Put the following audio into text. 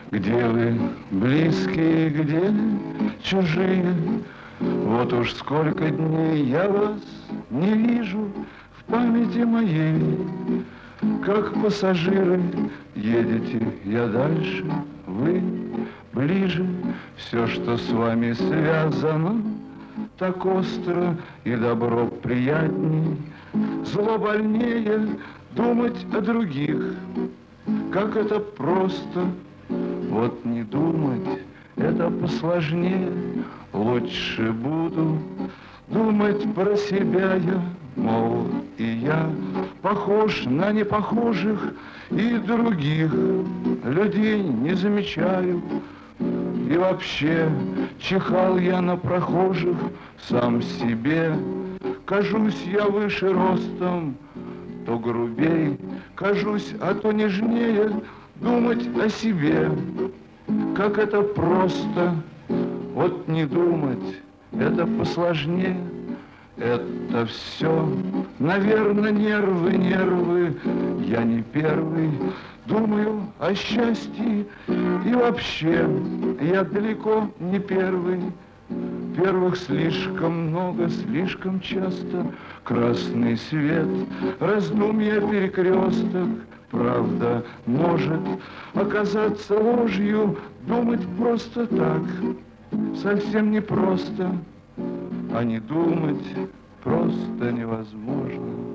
Где вы, близкие, где чужие? Вот уж сколько дней я вас не вижу в памяти моей. Как пассажиры едете, я дальше, вы ближе. Все, что с вами связано, так остро и добро приятней. Зло больнее думать о других, как это просто. Вот не думать, это посложнее. Лучше буду думать про себя я, мол, и я похож на непохожих, и других людей не замечаю. И вообще чихал я на прохожих сам себе. Кажусь я выше ростом, то грубей, кажусь, а то нежнее думать о себе. Как это просто, вот не думать, это посложнее. Это все, наверное, нервы, нервы. Я не первый думаю о счастье. И вообще, я далеко не первый. Первых слишком много, слишком часто. Красный свет, раздумья, перекресток. Правда может оказаться ложью. Думать просто так совсем непросто. А не думать просто невозможно.